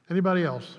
Anybody else?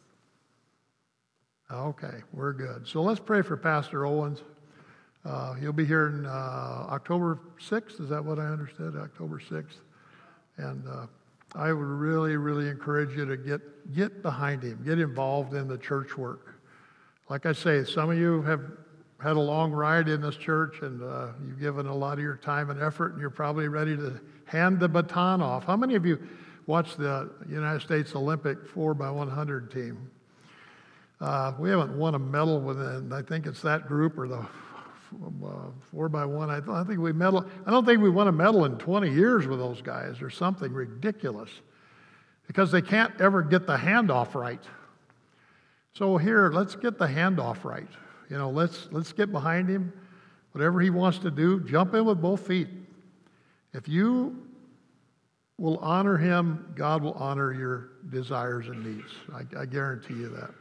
Okay, we're good. So let's pray for Pastor Owens. He'll be here in October 6th. Is that what I understood? October 6th. And I would really, really encourage you to get behind him, get involved in the church work. Like I say, some of you have had a long ride in this church, and you've given a lot of your time and effort, and you're probably ready to hand the baton off. How many of you watched the United States Olympic 4x100 team? We haven't won a medal within, I think it's that group or the 4x1. I don't think we won a medal in 20 years with those guys or something ridiculous because they can't ever get the handoff right. So here, let's get the handoff right. Let's get behind him. Whatever he wants to do, jump in with both feet. If you will honor him, God will honor your desires and needs. I guarantee you that.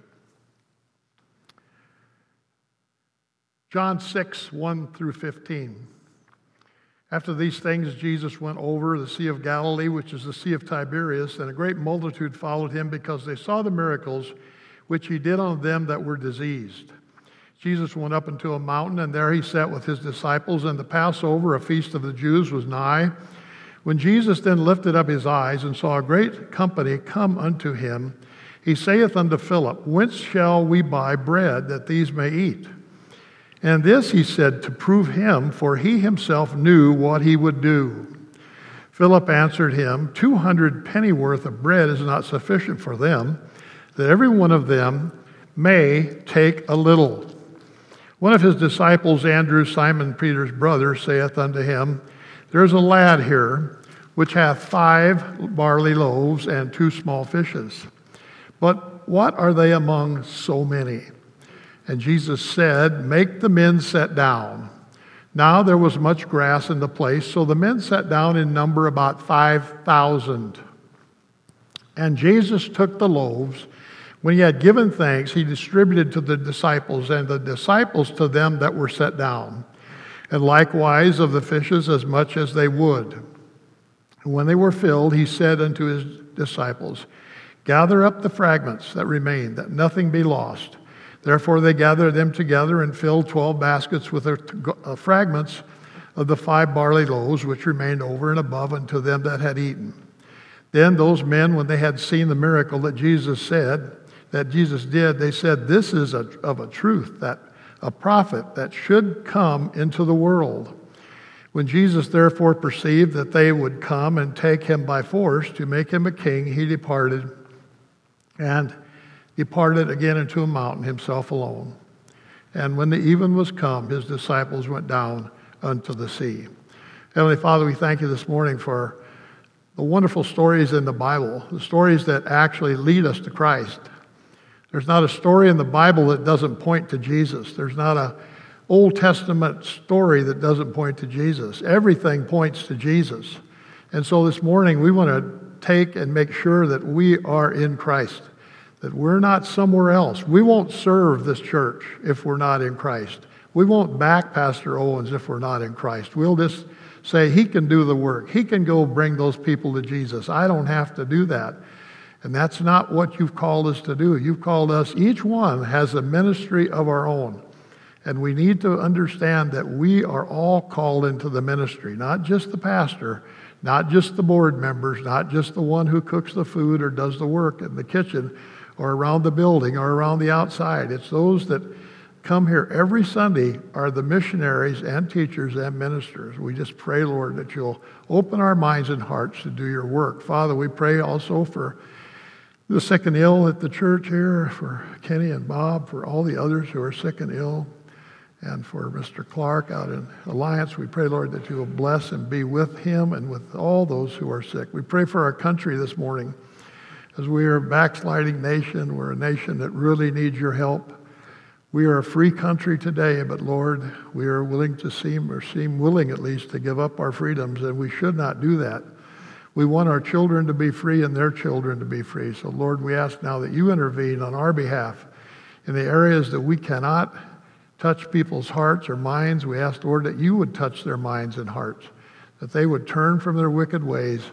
John 6, 1 through 15. After these things, Jesus went over the Sea of Galilee, which is the Sea of Tiberias, and a great multitude followed him because they saw the miracles which he did on them that were diseased. Jesus went up into a mountain, and there he sat with his disciples, and the Passover, a feast of the Jews, was nigh. When Jesus then lifted up his eyes and saw a great company come unto him, he saith unto Philip, Whence shall we buy bread that these may eat? And this he said to prove him, for he himself knew what he would do. Philip answered him, 200 pennyworth of bread is not sufficient for them, that every one of them may take a little. One of his disciples, Andrew, Simon Peter's brother, saith unto him, There is a lad here, which hath 5 barley loaves and 2 small fishes. But what are they among so many? And Jesus said, Make the men sit down. Now there was much grass in the place, so the men sat down in number about 5,000. And Jesus took the loaves. When he had given thanks, he distributed to the disciples, and the disciples to them that were set down. And likewise of the fishes as much as they would. And when they were filled, he said unto his disciples, Gather up the fragments that remain, that nothing be lost. Therefore they gathered them together and filled 12 baskets with the fragments of the 5 barley loaves, which remained over and above unto them that had eaten. Then those men, when they had seen the miracle that Jesus did, they said, This is of a truth, that a prophet that should come into the world. When Jesus therefore perceived that they would come and take him by force to make him a king, he departed again into a mountain himself alone. And when the even was come, his disciples went down unto the sea. Heavenly Father, we thank you this morning for the wonderful stories in the Bible, the stories that actually lead us to Christ. There's not a story in the Bible that doesn't point to Jesus. There's not an Old Testament story that doesn't point to Jesus. Everything points to Jesus. And so this morning we want to take and make sure that we are in Christ, that we're not somewhere else. We won't serve this church if we're not in Christ. We won't back Pastor Owens if we're not in Christ. We'll just say he can do the work. He can go bring those people to Jesus. I don't have to do that. And that's not what you've called us to do. You've called us, each one has a ministry of our own. And we need to understand that we are all called into the ministry, not just the pastor, not just the board members, not just the one who cooks the food or does the work in the kitchen or around the building or around the outside. It's those that come here every Sunday are the missionaries and teachers and ministers. We just pray, Lord, that you'll open our minds and hearts to do your work. Father, we pray also for the sick and ill at the church here, for Kenny and Bob, for all the others who are sick and ill, and for Mr. Clark out in Alliance. We pray, Lord, that you will bless and be with him and with all those who are sick. We pray for our country this morning. As we are a backsliding nation, we're a nation that really needs your help. We are a free country today, but Lord, we are willing to seem willing at least to give up our freedoms, and we should not do that. We want our children to be free and their children to be free. So Lord, we ask now that you intervene on our behalf in the areas that we cannot touch people's hearts or minds. We ask, Lord, that you would touch their minds and hearts, that they would turn from their wicked ways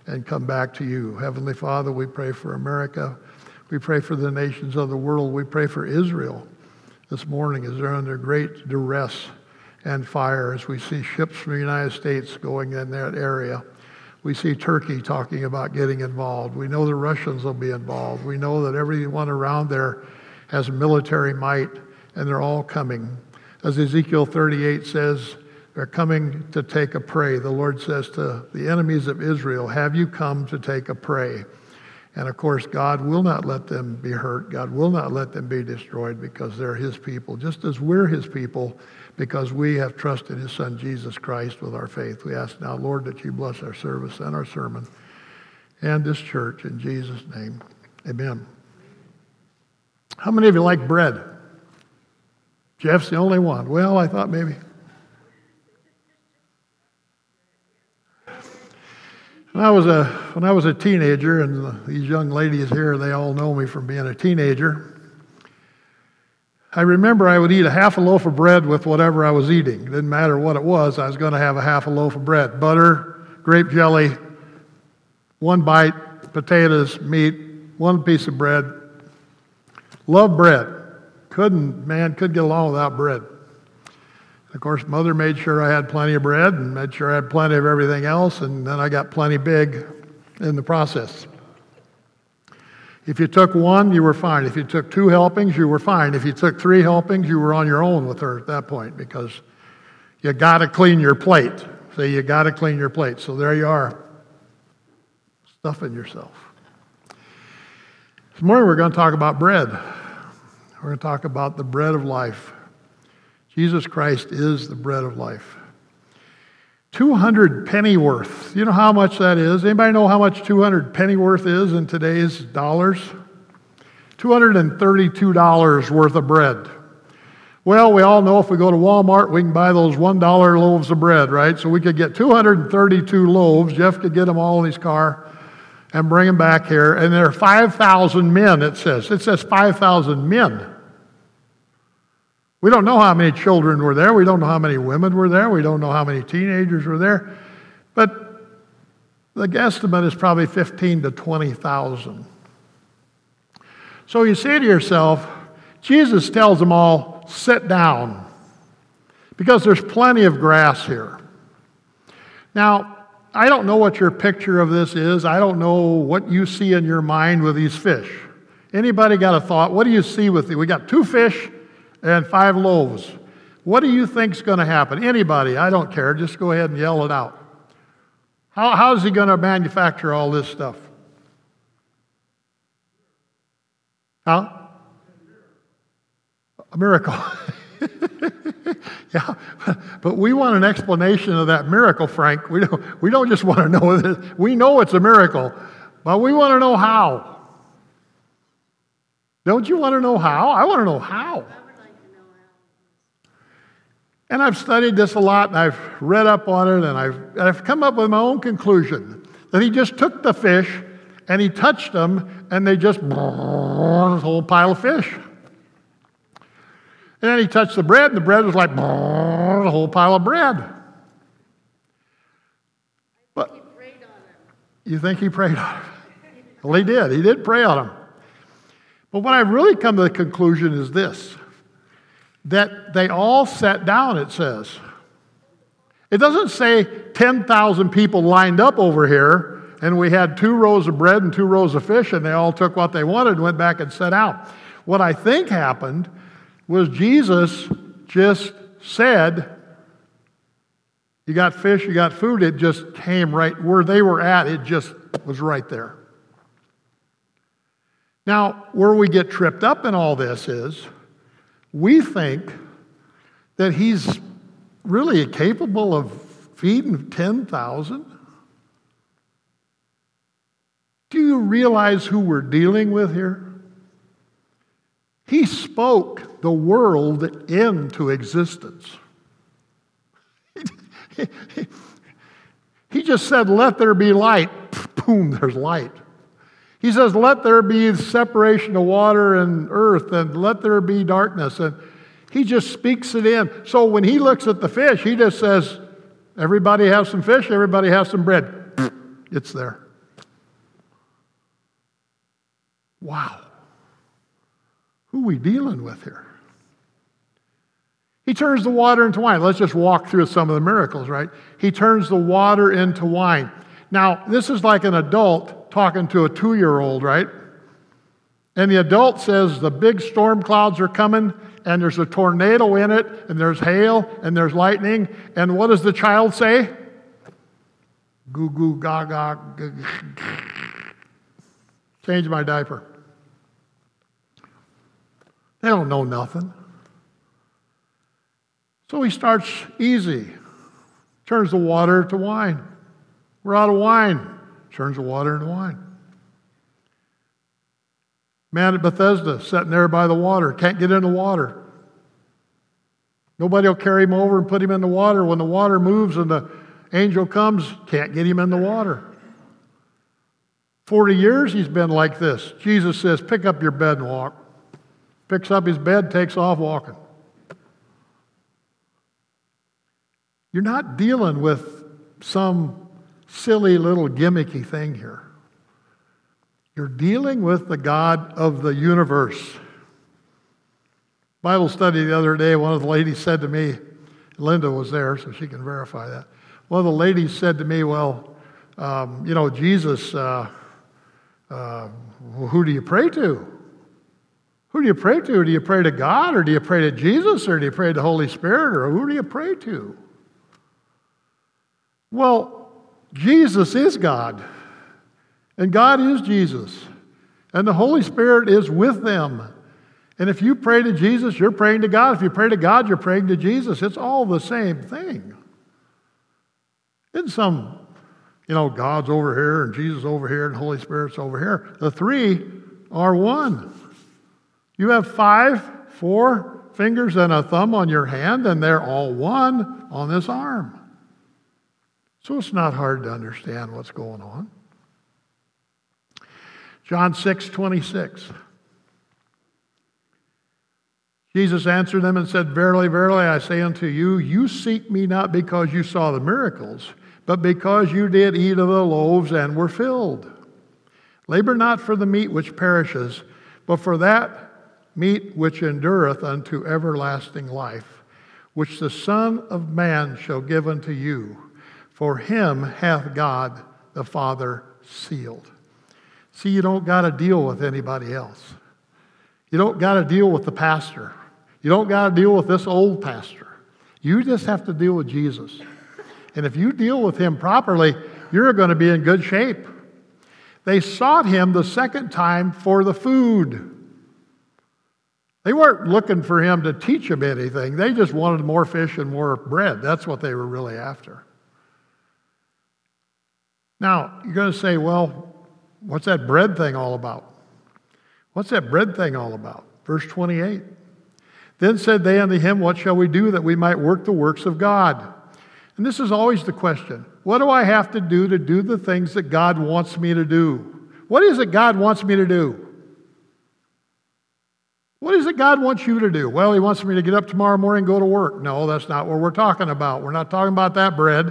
and come back to you. Heavenly Father, we pray for America. We pray for the nations of the world. We pray for Israel this morning as they're under great duress and fire as we see ships from the United States going in that area. We see Turkey talking about getting involved. We know the Russians will be involved. We know that everyone around there has military might, and they're all coming. As Ezekiel 38 says, they're coming to take a prey. The Lord says to the enemies of Israel, have you come to take a prey? And of course, God will not let them be hurt. God will not let them be destroyed because they're his people, just as we're his people because we have trusted his Son, Jesus Christ, with our faith. We ask now, Lord, that you bless our service and our sermon and this church in Jesus' name. Amen. How many of you like bread? Jeff's the only one. Well, I thought maybe. When I was a teenager, and these young ladies here, they all know me from being a teenager, I remember I would eat a half a loaf of bread with whatever I was eating. It didn't matter what it was, I was going to have a half a loaf of bread. Butter, grape jelly, one bite, potatoes, meat, one piece of bread. Love bread. Couldn't get along without bread. Of course, Mother made sure I had plenty of bread and made sure I had plenty of everything else, and then I got plenty big in the process. If you took one, you were fine. If you took 2 helpings, you were fine. If you took 3 helpings, you were on your own with her at that point because you got to clean your plate. See, you got to clean your plate. So there you are, stuffing yourself. This morning we're going to talk about bread. We're going to talk about the bread of life. Jesus Christ is the bread of life. 200 pennyworth. You know how much that is? Anybody know how much 200 pennyworth is in today's dollars? $232 worth of bread. Well, we all know if we go to Walmart, we can buy those $1 loaves of bread, right? So we could get 232 loaves. Jeff could get them all in his car and bring them back here. And there are 5,000 men, it says. It says 5,000 men. We don't know how many children were there. We don't know how many women were there. We don't know how many teenagers were there. But the guesstimate is probably 15 to 20,000. So you say to yourself, Jesus tells them all, sit down, because there's plenty of grass here. Now, I don't know what your picture of this is. I don't know what you see in your mind with these fish. Anybody got a thought? What do you see with it? We got 2 fish and 5 loaves. What do you think's going to happen? Anybody, I don't care. Just go ahead and yell it out. How is he going to manufacture all this stuff? Huh? A miracle. Yeah, but we want an explanation of that miracle, Frank. We don't just want to know this. We know it's a miracle, but we want to know how. Don't you want to know how? I want to know how. And I've studied this a lot, and I've read up on it, and I've come up with my own conclusion that he just took the fish and he touched them, and they just this whole pile of fish. And then he touched the bread, and the bread was like a whole pile of bread. But he prayed on him. You think he prayed on him? Well, he did. He did pray on him. But what I've really come to the conclusion is this, that they all sat down, it says. It doesn't say 10,000 people lined up over here, and we had 2 rows of bread and 2 rows of fish, and they all took what they wanted and went back and sat out. What I think happened was Jesus just said, you got fish, you got food. It just came right where they were at. It just was right there. Now, where we get tripped up in all this is we think that he's really capable of feeding 10,000. Do you realize who we're dealing with here? He spoke the world into existence. He just said, let there be light. Boom, there's light. He says, let there be separation of water and earth, and let there be darkness. And he just speaks it in. So when he looks at the fish, he just says, everybody have some fish, everybody have some bread. It's there. Wow. Who are we dealing with here? He turns the water into wine. Let's just walk through some of the miracles, right? He turns the water into wine. Now, this is like an adult talking to a 2-year-old, right? And the adult says the big storm clouds are coming, and there's a tornado in it, and there's hail, and there's lightning. And what does the child say? Goo goo gaga. Change my diaper. They don't know nothing. So he starts easy. Turns the water to wine. We're out of wine. Turns the water into wine. Man at Bethesda, sitting there by the water, can't get in the water. Nobody will carry him over and put him in the water. When the water moves and the angel comes, can't get him in the water. 40 years he's been like this. Jesus says, pick up your bed and walk. Picks up his bed, takes off walking. You're not dealing with some silly little gimmicky thing here. You're dealing with the God of the universe. Bible study the other day, one of the ladies said to me, Linda was there, so she can verify that. One of the ladies said to me, well, Jesus, who do you pray to? Who do you pray to? Do you pray to God, or do you pray to Jesus, or do you pray to the Holy Spirit, or who do you pray to? Well, Jesus is God, and God is Jesus, and the Holy Spirit is with them. And if you pray to Jesus, you're praying to God. If you pray to God, you're praying to Jesus. It's all the same thing. It's some, God's over here, and Jesus over here, and the Holy Spirit's over here. The three are one. You have 4 fingers and a thumb on your hand, and they're all one on this arm. So it's not hard to understand what's going on. John 6:26. Jesus answered them and said, Verily, verily, I say unto you, you seek me not because you saw the miracles, but because you did eat of the loaves and were filled. Labor not for the meat which perishes, but for that meat which endureth unto everlasting life, which the Son of Man shall give unto you. For him hath God the Father sealed. See, you don't got to deal with anybody else. You don't got to deal with the pastor. You don't got to deal with this old pastor. You just have to deal with Jesus. And if you deal with him properly, you're going to be in good shape. They sought him the second time for the food. They weren't looking for him to teach them anything. They just wanted more fish and more bread. That's what they were really after. Now, you're going to say, well, what's that bread thing all about? What's that bread thing all about? Verse 28. Then said they unto him, What shall we do that we might work the works of God? And this is always the question. What do I have to do the things that God wants me to do? What is it God wants me to do? What is it God wants you to do? Well, he wants me to get up tomorrow morning and go to work. No, that's not what we're talking about. We're not talking about that bread.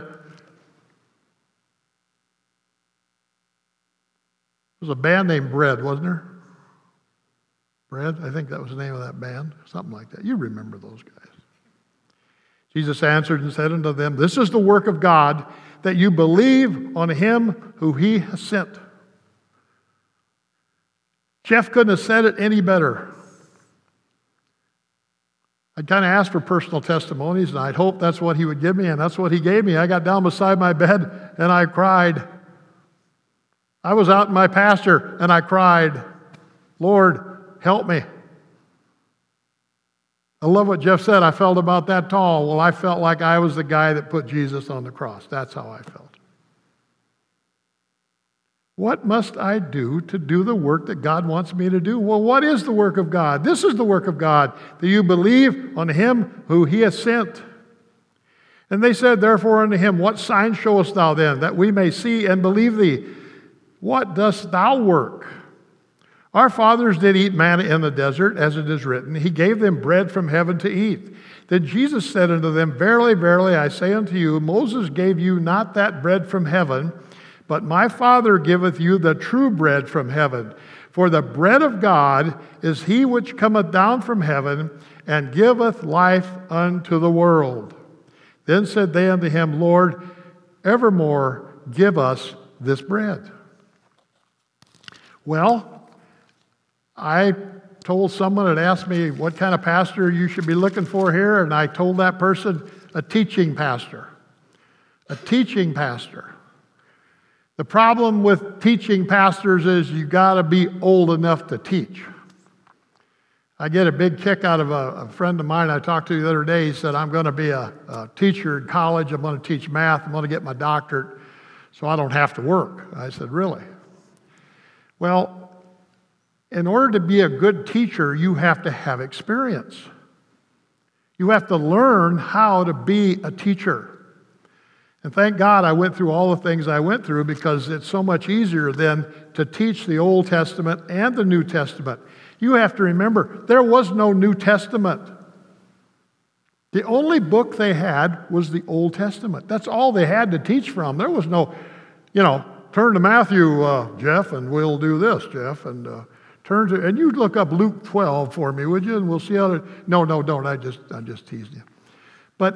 There was a band named Bread, wasn't there? Bread? I think that was the name of that band. Something like that. You remember those guys. Jesus answered and said unto them, This is the work of God, that you believe on him who he has sent. Jeff couldn't have said it any better. I kind of asked for personal testimonies, and I'd hoped that's what he would give me, and that's what he gave me. I got down beside my bed, and I cried. I was out in my pasture, and I cried, Lord, help me. I love what Jeff said. I felt about that tall. Well, I felt like I was the guy that put Jesus on the cross. That's how I felt. What must I do to do the work that God wants me to do? Well, what is the work of God? This is the work of God, that you believe on him who he has sent. And they said, Therefore unto him, What sign showest thou then, that we may see and believe thee? What dost thou work? Our fathers did eat manna in the desert, as it is written. He gave them bread from heaven to eat. Then Jesus said unto them, Verily, verily, I say unto you, Moses gave you not that bread from heaven, but my Father giveth you the true bread from heaven. For the bread of God is he which cometh down from heaven, and giveth life unto the world. Then said they unto him, Lord, evermore give us this bread. Well, I told someone that asked me what kind of pastor you should be looking for here, and I told that person a teaching pastor. A teaching pastor. The problem with teaching pastors is you got to be old enough to teach. I get a big kick out of a friend of mine I talked to the other day. He said, I'm going to be a teacher in college. I'm going to teach math. I'm going to get my doctorate so I don't have to work. I said, really? Well, in order to be a good teacher, you have to have experience. You have to learn how to be a teacher. And thank God I went through all the things I went through, because it's so much easier than to teach the Old Testament and the New Testament. You have to remember, there was no New Testament. The only book they had was the Old Testament. That's all they had to teach from. There was no, turn to Matthew, Jeff, and we'll do this, Jeff, and and you look up Luke 12 for me, would you? And we'll see how No, don't. I just teased you. But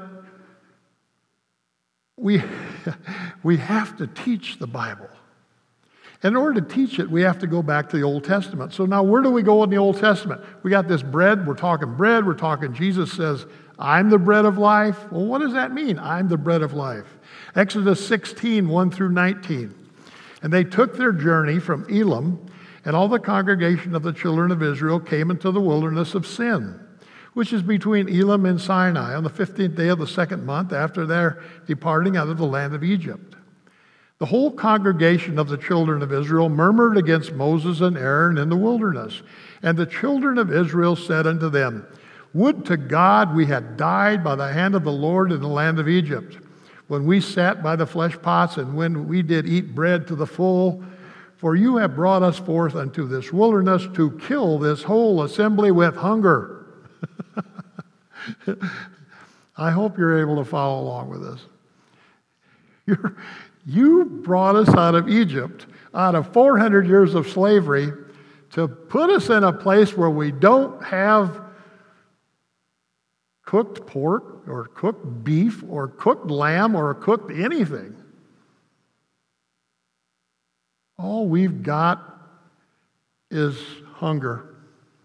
we have to teach the Bible. In order to teach it, we have to go back to the Old Testament. So now where do we go in the Old Testament? We got this bread. We're talking Jesus says, I'm the bread of life. Well, what does that mean? I'm the bread of life. Exodus 16, 1 through 19. And they took their journey from Elim, and all the congregation of the children of Israel came into the wilderness of Sin, which is between Elim and Sinai, on the 15th day of the second month after their departing out of the land of Egypt. The whole congregation of the children of Israel murmured against Moses and Aaron in the wilderness. And the children of Israel said unto them, Would to God we had died by the hand of the Lord in the land of Egypt, when we sat by the flesh pots, and when we did eat bread to the full. For you have brought us forth unto this wilderness to kill this whole assembly with hunger. I hope you're able to follow along with this. You brought us out of Egypt, out of 400 years of slavery, to put us in a place where we don't have cooked pork or cooked beef or cooked lamb or cooked anything. All we've got is hunger.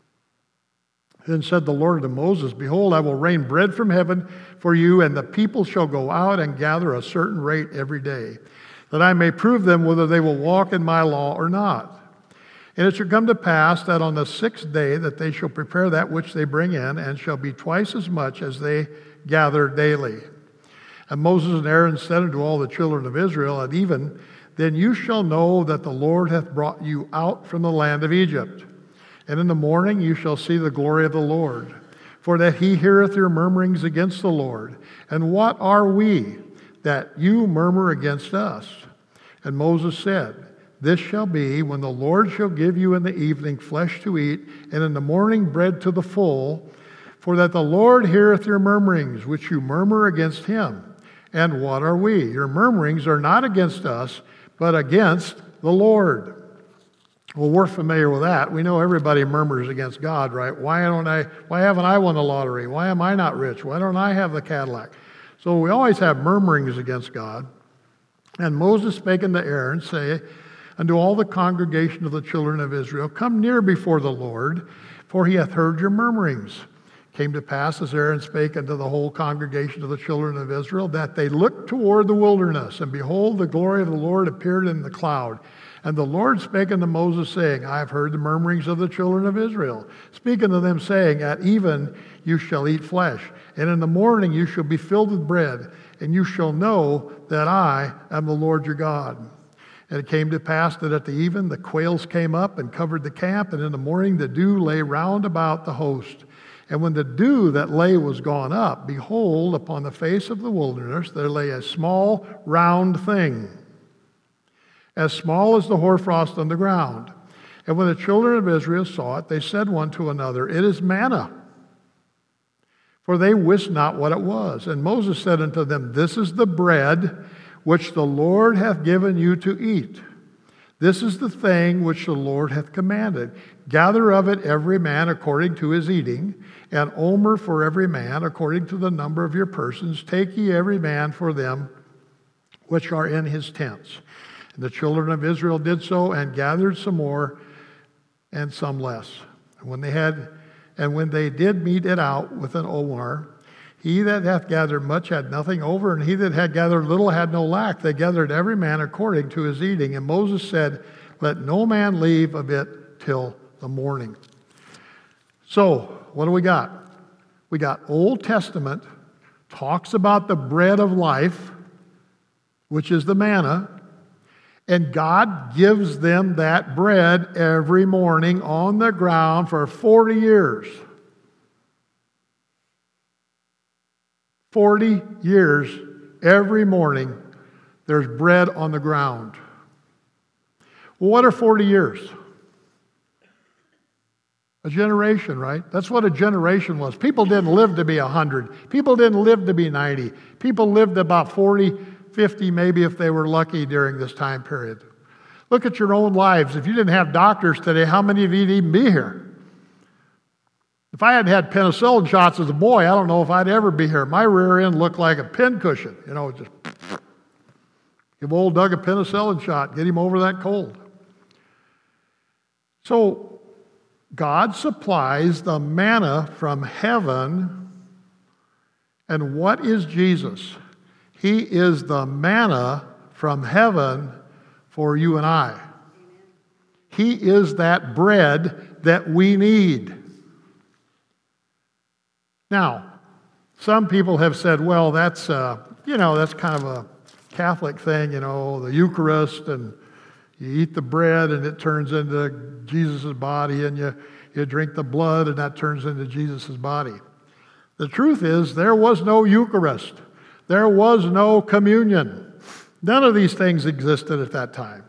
Then said the Lord to Moses, Behold, I will rain bread from heaven for you, and the people shall go out and gather a certain rate every day, that I may prove them whether they will walk in my law or not. And it shall come to pass that on the 6th day that they shall prepare that which they bring in, and shall be twice as much as they gather daily. And Moses and Aaron said unto all the children of Israel, At even then you shall know that the Lord hath brought you out from the land of Egypt. And in the morning you shall see the glory of the Lord, for that he heareth your murmurings against the Lord. And what are we, that you murmur against us? And Moses said, This shall be when the Lord shall give you in the evening flesh to eat, and in the morning bread to the full, for that the Lord heareth your murmurings, which you murmur against him. And what are we? Your murmurings are not against us, but against the Lord. Well, we're familiar with that. We know everybody murmurs against God, right? Why haven't I won the lottery? Why am I not rich? Why don't I have the Cadillac? So we always have murmurings against God. And Moses spake unto Aaron, say, Unto all the congregation of the children of Israel, Come near before the Lord, for he hath heard your murmurings. Came to pass, as Aaron spake unto the whole congregation of the children of Israel, that they looked toward the wilderness, and behold, the glory of the Lord appeared in the cloud. And the Lord spake unto Moses, saying, I have heard the murmurings of the children of Israel. Speak unto them, saying, At even you shall eat flesh, and in the morning you shall be filled with bread, and you shall know that I am the Lord your God. And it came to pass that at the even the quails came up and covered the camp, and in the morning the dew lay round about the host. And when the dew that lay was gone up, behold, upon the face of the wilderness there lay a small round thing, as small as the hoarfrost on the ground. And when the children of Israel saw it, they said one to another, It is manna. For they wist not what it was. And Moses said unto them, This is the bread which the Lord hath given you to eat. This is the thing which the Lord hath commanded. Gather of it every man according to his eating, and omer for every man according to the number of your persons. Take ye every man for them which are in his tents. And the children of Israel did so, and gathered some more, and some less. And when they did mete it out with an omer, he that hath gathered much had nothing over, and he that had gathered little had no lack. They gathered every man according to his eating. And Moses said, let no man leave of it till the morning. So, what do we got? We got Old Testament, talks about the bread of life, which is the manna, and God gives them that bread every morning on the ground for 40 years. 40 years, every morning, there's bread on the ground. Well, what are 40 years? A generation, right? That's what a generation was. People didn't live to be 100. People didn't live to be 90. People lived about 40, 50, maybe if they were lucky during this time period. Look at your own lives. If you didn't have doctors today, how many of you'd even be here? If I hadn't had penicillin shots as a boy, I don't know if I'd ever be here. My rear end looked like a pincushion. Just give old Doug a penicillin shot, get him over that cold. So, God supplies the manna from heaven. And what is Jesus? He is the manna from heaven for you and I. He is that bread that we need. Now, some people have said, well, that's kind of a Catholic thing, the Eucharist, and you eat the bread and it turns into Jesus' body, and you drink the blood and that turns into Jesus' body. The truth is, there was no Eucharist. There was no communion. None of these things existed at that time.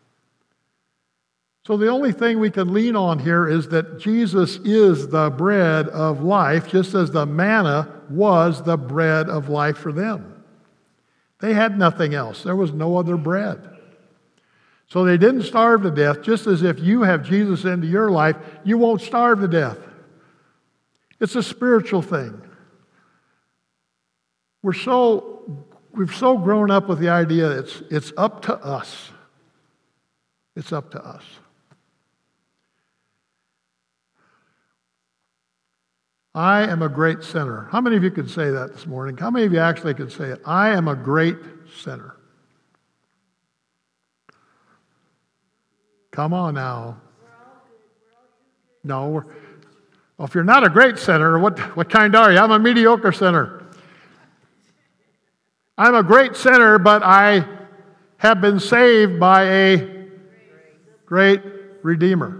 So the only thing we can lean on here is that Jesus is the bread of life, just as the manna was the bread of life for them. They had nothing else. There was no other bread. So they didn't starve to death, just as if you have Jesus into your life, you won't starve to death. It's a spiritual thing. We've so grown up with the idea that it's up to us. It's up to us. I am a great sinner. How many of you could say that this morning? How many of you actually could say it? I am a great sinner. Come on now. No, well, if you're not a great sinner, what kind are you? I'm a mediocre sinner. I'm a great sinner, but I have been saved by a great Redeemer.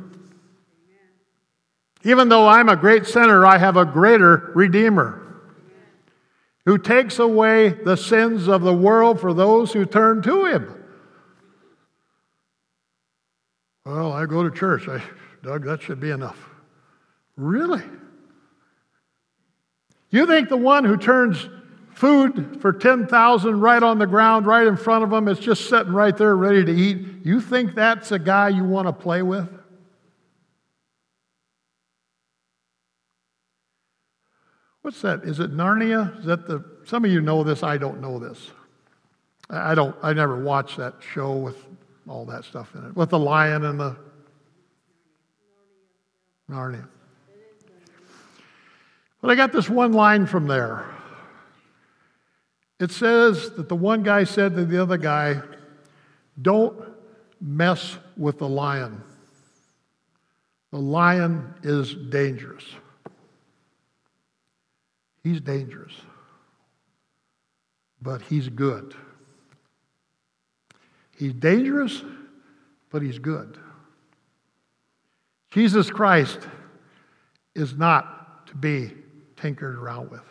Even though I'm a great sinner, I have a greater Redeemer who takes away the sins of the world for those who turn to Him. Well, I go to church. Doug, that should be enough. Really? You think the one who turns food for 10,000 right on the ground, right in front of them, is just sitting right there ready to eat, you think that's a guy you want to play with? What's that? Is it Narnia? Is that some of you know this, I don't know this. I never watched that show with all that stuff in it. With the lion and the Narnia. But I got this one line from there. It says that the one guy said to the other guy, don't mess with the lion. The lion is dangerous. He's dangerous. But he's good. He's dangerous, but he's good. Jesus Christ is not to be tinkered around with.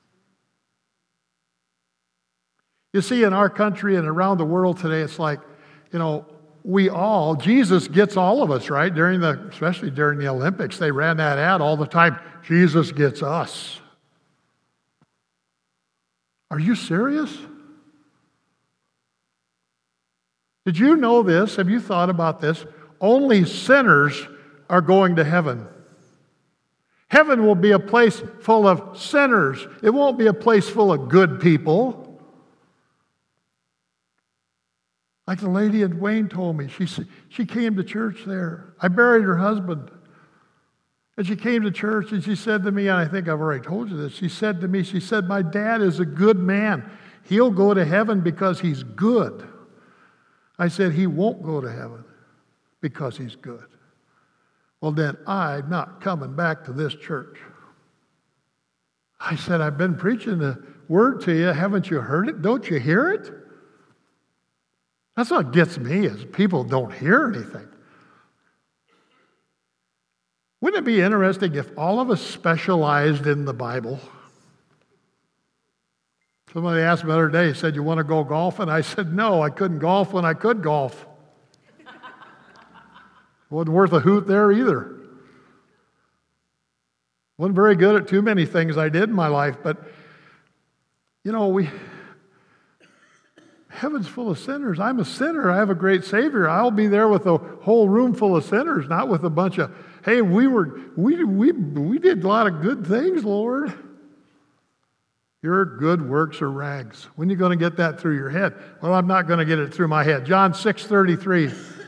You see, in our country and around the world today, it's like, Jesus gets all of us, right? Especially during the Olympics, they ran that ad all the time. Jesus gets us. Are you serious? Did you know this? Have you thought about this? Only sinners are going to heaven. Heaven will be a place full of sinners. It won't be a place full of good people. Like the lady in Wayne told me, she came to church there. I buried her husband. And she came to church and she said to me, and I think I've already told you this, she said to me, my dad is a good man. He'll go to heaven because he's good. I said, he won't go to heaven because he's good. Well, then I'm not coming back to this church. I said, I've been preaching the word to you. Haven't you heard it? Don't you hear it? That's what gets me, is people don't hear anything. Wouldn't it be interesting if all of us specialized in the Bible? Somebody asked me the other day, said, you want to go golfing? I said, no, I couldn't golf when I could golf. Wasn't worth a hoot there either. Wasn't very good at too many things I did in my life, but, heaven's full of sinners. I'm a sinner. I have a great Savior. I'll be there with a whole room full of sinners, not with a bunch of, hey, we did a lot of good things, Lord. Your good works are rags. When are you going to get that through your head? Well, I'm not going to get it through my head. John 6:33.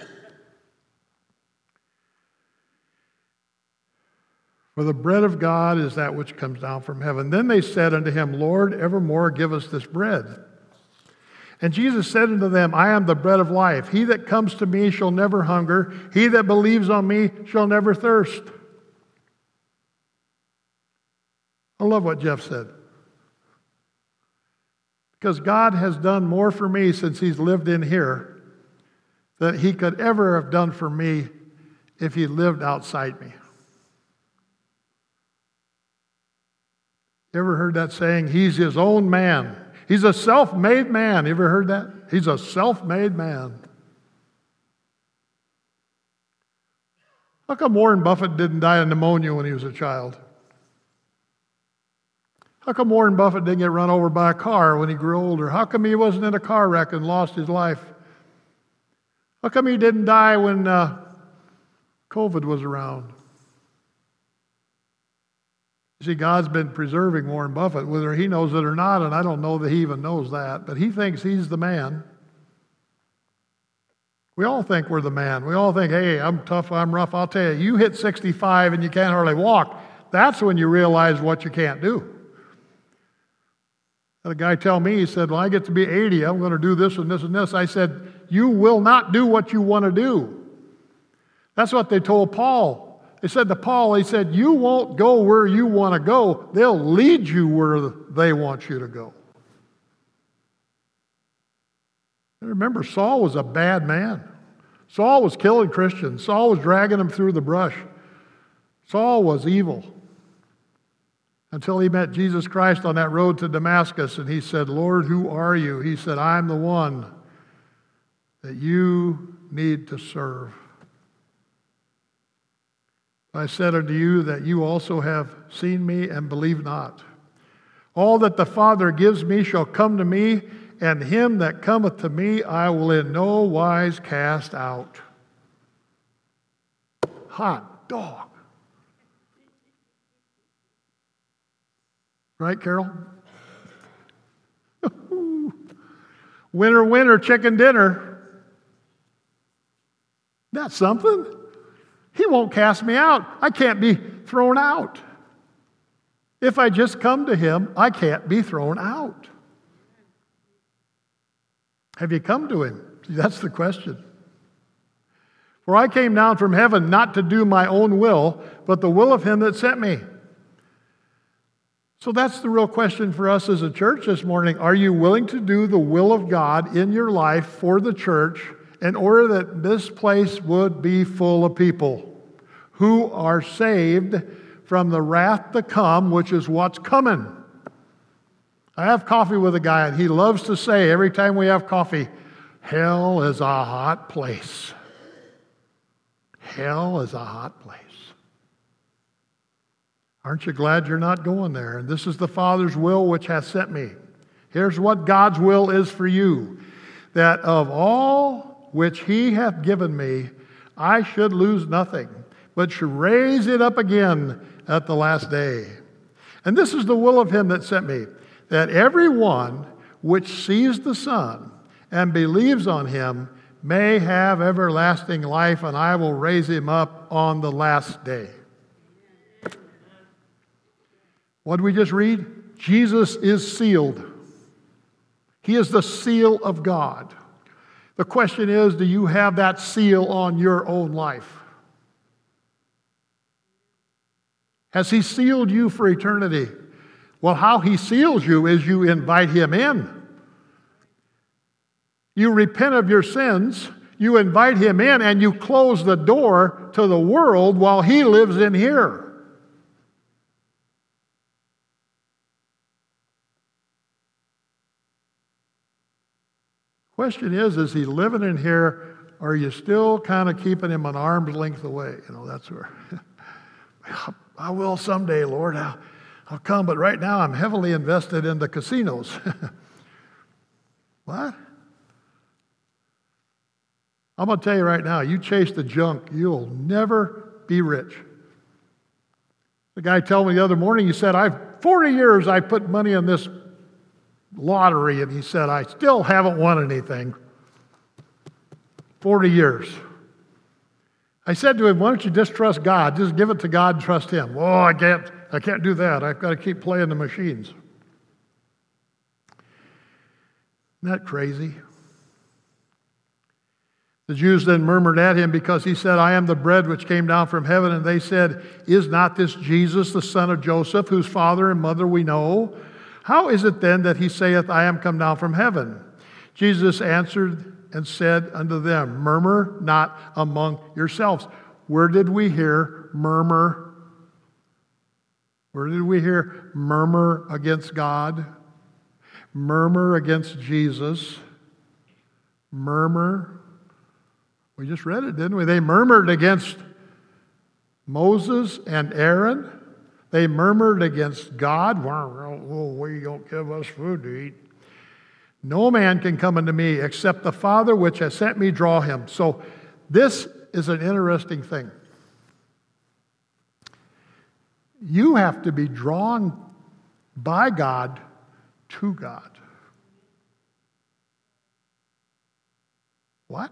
For the bread of God is that which comes down from heaven. Then they said unto him, Lord, evermore give us this bread. And Jesus said unto them, I am the bread of life. He that comes to me shall never hunger. He that believes on me shall never thirst. I love what Jeff said. Because God has done more for me since he's lived in here than he could ever have done for me if he lived outside me. You ever heard that saying? He's his own man. He's a self-made man. You ever heard that? He's a self-made man. How come Warren Buffett didn't die of pneumonia when he was a child? How come Warren Buffett didn't get run over by a car when he grew older? How come he wasn't in a car wreck and lost his life? How come he didn't die when COVID was around? You see, God's been preserving Warren Buffett, whether he knows it or not, and I don't know that he even knows that, but he thinks he's the man. We all think we're the man. We all think, hey, I'm tough, I'm rough. I'll tell you, you hit 65 and you can't hardly walk. That's when you realize what you can't do. Had a guy tell me, he said, well, I get to be 80, I'm going to do this and this and this. I said, you will not do what you want to do. That's what they told Paul. They said to Paul, he said, you won't go where you want to go. They'll lead you where they want you to go. And remember, Saul was a bad man. Saul was killing Christians. Saul was dragging them through the brush. Saul was evil. Until he met Jesus Christ on that road to Damascus, and he said, Lord, who are you? He said, I'm the one that you need to serve. I said unto you that you also have seen me and believe not. All that the Father gives me shall come to me, and him that cometh to me I will in no wise cast out. Hot dog. Right, Carol? Winner, winner, chicken dinner. That's something. He won't cast me out. I can't be thrown out. If I just come to him, I can't be thrown out. Have you come to him? See, that's the question. For I came down from heaven not to do my own will, but the will of him that sent me. So that's the real question for us as a church this morning. Are you willing to do the will of God in your life for the church in order that this place would be full of people who are saved from the wrath to come, which is what's coming? I have coffee with a guy, and he loves to say every time we have coffee, hell is a hot place. Hell is a hot place. Aren't you glad you're not going there? And this is the Father's will which hath sent me. Here's what God's will is for you. That of all which he hath given me, I should lose nothing, but should raise it up again at the last day. And this is the will of him that sent me, that every one which sees the Son and believes on him may have everlasting life, and I will raise him up on the last day. What did we just read? Jesus is sealed. He is the seal of God. The question is, do you have that seal on your own life? Has he sealed you for eternity? Well, how he seals you is you invite him in. You repent of your sins, you invite him in, and you close the door to the world while he lives in here. Question is he living in here, or are you still kind of keeping him an arm's length away? That's where I will someday, Lord. I'll come, but right now I'm heavily invested in the casinos. What? I'm going to tell you right now, you chase the junk, you'll never be rich. The guy told me the other morning, he said, 40 years I put money in this lottery, and he said, I still haven't won anything. 40 years. I said to him, why don't you just trust God? Just give it to God and trust him. Oh, I can't do that. I've got to keep playing the machines. Isn't that crazy? The Jews then murmured at him because he said, I am the bread which came down from heaven. And they said, is not this Jesus, the son of Joseph, whose father and mother we know? How is it then that he saith, I am come down from heaven? Jesus answered and said unto them, murmur not among yourselves. Where did we hear murmur? Where did we hear murmur against God? Murmur against Jesus? Murmur? We just read it, didn't we? They murmured against Moses and Aaron. They murmured against God. Oh, you don't give us food to eat. No man can come unto me except the Father which has sent me draw him. So this is an interesting thing. You have to be drawn by God to God. What?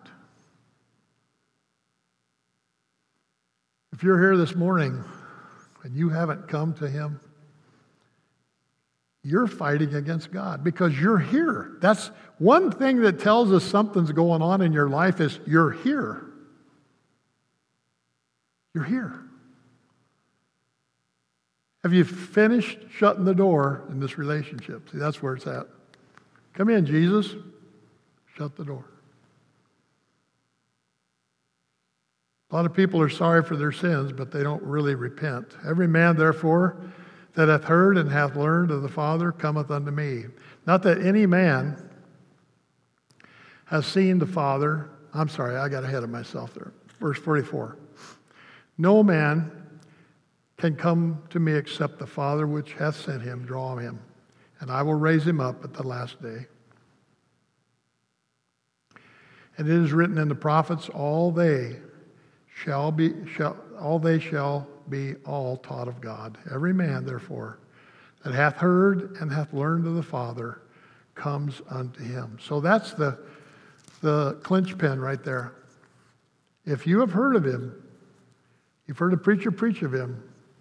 If you're here this morning and you haven't come to him, you're fighting against God because you're here. That's one thing that tells us something's going on in your life is you're here. You're here. Have you finished shutting the door in this relationship? See, that's where it's at. Come in, Jesus. Shut the door. A lot of people are sorry for their sins, but they don't really repent. Every man, therefore, that hath heard and hath learned of the Father cometh unto me. Not that any man has seen the Father. I'm sorry, I got ahead of myself there. Verse 44. No man can come to me except the Father which hath sent him draw him, and I will raise him up at the last day. And it is written in the prophets, all they shall be all taught of God. Every man, therefore, that hath heard and hath learned of the Father comes unto him. So that's the clinch pin right there. If you have heard of him, you've heard a preacher preach of him,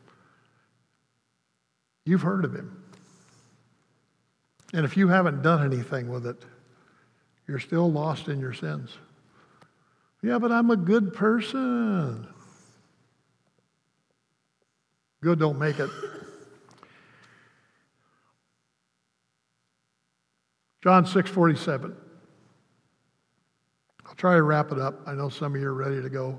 you've heard of him. And if you haven't done anything with it, you're still lost in your sins. Yeah, but I'm a good person. Good don't make it. John 6:47. I'll try to wrap it up. I know some of you are ready to go.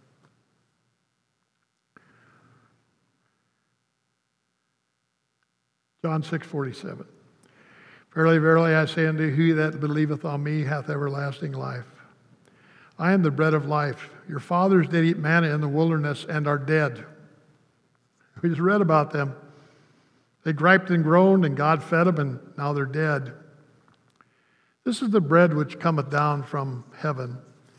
John 6:47. Verily, verily, I say unto you, he that believeth on me hath everlasting life. I am the bread of life. Your fathers did eat manna in the wilderness and are dead. We just read about them. They griped and groaned, and God fed them, and now they're dead. This is the bread which cometh down from heaven,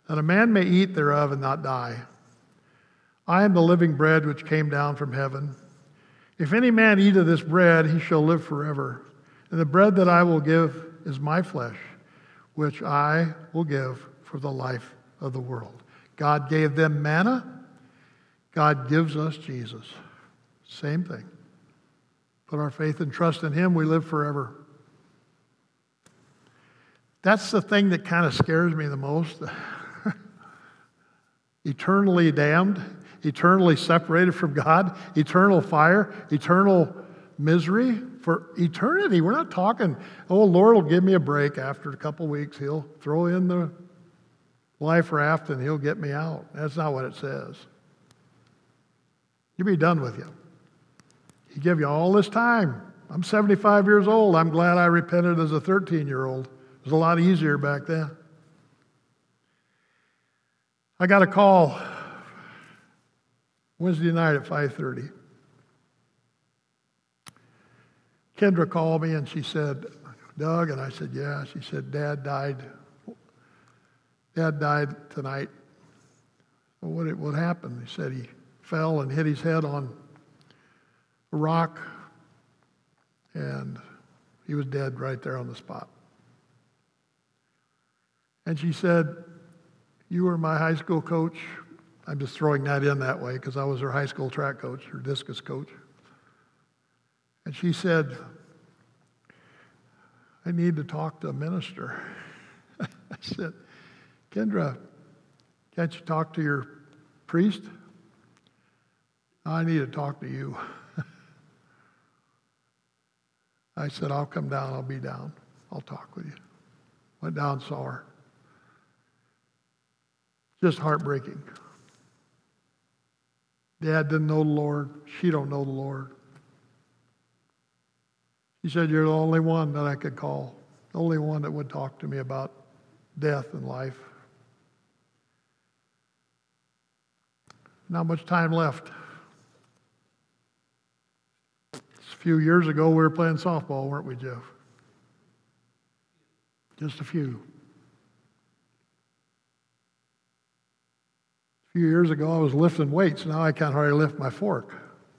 that a man may eat thereof and not die. I am the living bread which came down from heaven. If any man eat of this bread, he shall live forever. And the bread that I will give is my flesh, which I will give for the life of the world. God gave them manna. God gives us Jesus. Same thing. Put our faith and trust in him, we live forever. That's the thing that kind of scares me the most. Eternally damned, eternally separated from God, eternal fire, eternal misery for eternity. We're not talking, oh, Lord will give me a break after a couple weeks. He'll throw in the life raft and he'll get me out. That's not what it says. He'll be done with you. He gave you all this time. I'm 75 years old. I'm glad I repented as a 13-year-old. It was a lot easier back then. I got a call Wednesday night at 5:30. Kendra called me and she said, Doug, and I said, yeah. She said, Dad died. Dad died tonight. Well, what happened? He said he fell and hit his head on a rock, and he was dead right there on the spot. And she said, you were my high school coach. I'm just throwing that in that way because I was her high school track coach, her discus coach. And she said, I need to talk to a minister. I said, Kendra, can't you talk to your priest? I need to talk to you. I said, I'll come down. I'll be down. I'll talk with you. Went down, saw her. Just heartbreaking. Dad didn't know the Lord. She don't know the Lord. She said, you're the only one that I could call. The only one that would talk to me about death and life. Not much time left. A few years ago, we were playing softball, weren't we, Jeff? Just a few. A few years ago, I was lifting weights. Now I can't hardly lift my fork.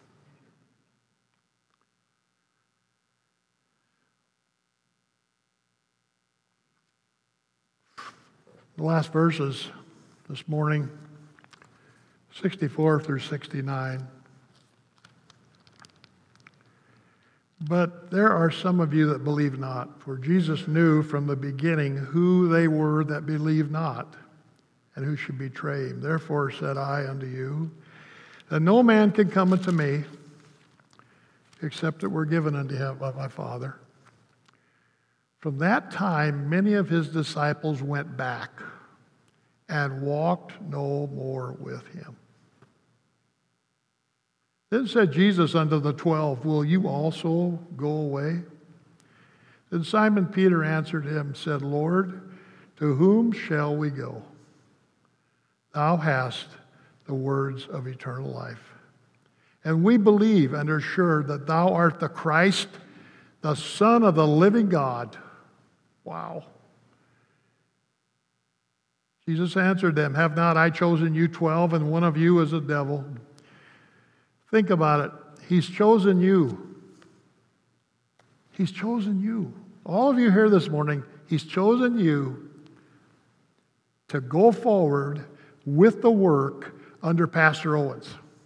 The last verses this morning, 64 through 69. But there are some of you that believe not, for Jesus knew from the beginning who they were that believed not, and who should betray him. Therefore said I unto you, that no man can come unto me, except it were given unto him by my Father. From that time, many of his disciples went back and walked no more with him. Then said Jesus unto the 12, will you also go away? Then Simon Peter answered him, said, Lord, to whom shall we go? Thou hast the words of eternal life. And we believe and are sure that thou art the Christ, the Son of the living God. Wow. Jesus answered them, have not I chosen you 12, and one of you is a devil? Think about it. He's chosen you. He's chosen you. All of you here this morning, he's chosen you to go forward with the work under Pastor Owens.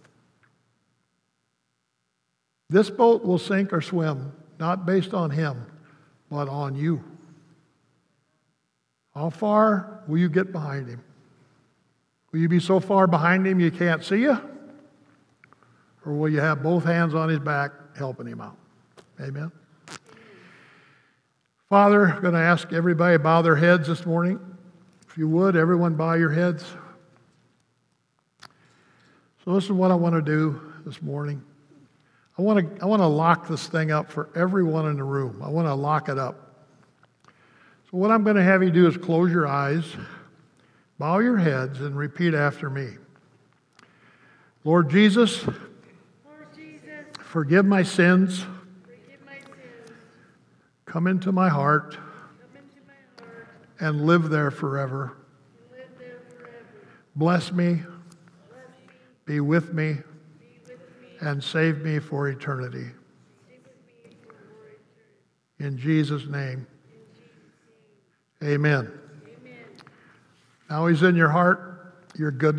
This boat will sink or swim, not based on him, but on you. How far will you get behind him? Will you be so far behind him you can't see you? Or will you have both hands on his back helping him out? Amen. Father, I'm going to ask everybody to bow their heads this morning. If you would, everyone bow your heads. So this is what I want to do this morning. I want to lock this thing up for everyone in the room. I want to lock it up. So what I'm going to have you do is close your eyes, bow your heads, and repeat after me. Lord Jesus, forgive my sins. Come into my heart and live there forever. bless me, be with me, and save me for eternity. In Jesus' name, amen. Now he's in your heart, you're good